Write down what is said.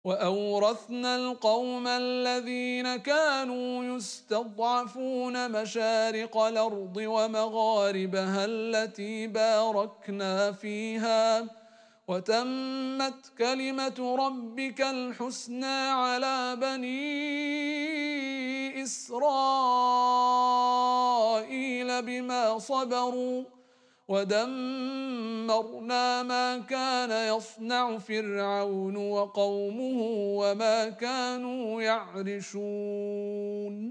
وأورثنا القوم الذين كانوا يستضعفون مشارق الأرض ومغاربها التي باركنا فيها وتمت كلمة ربك الحسنى على بني إسرائيل بما صبروا ودمرنا ما كان يصنع فرعون وقومه وما كانوا يعرشون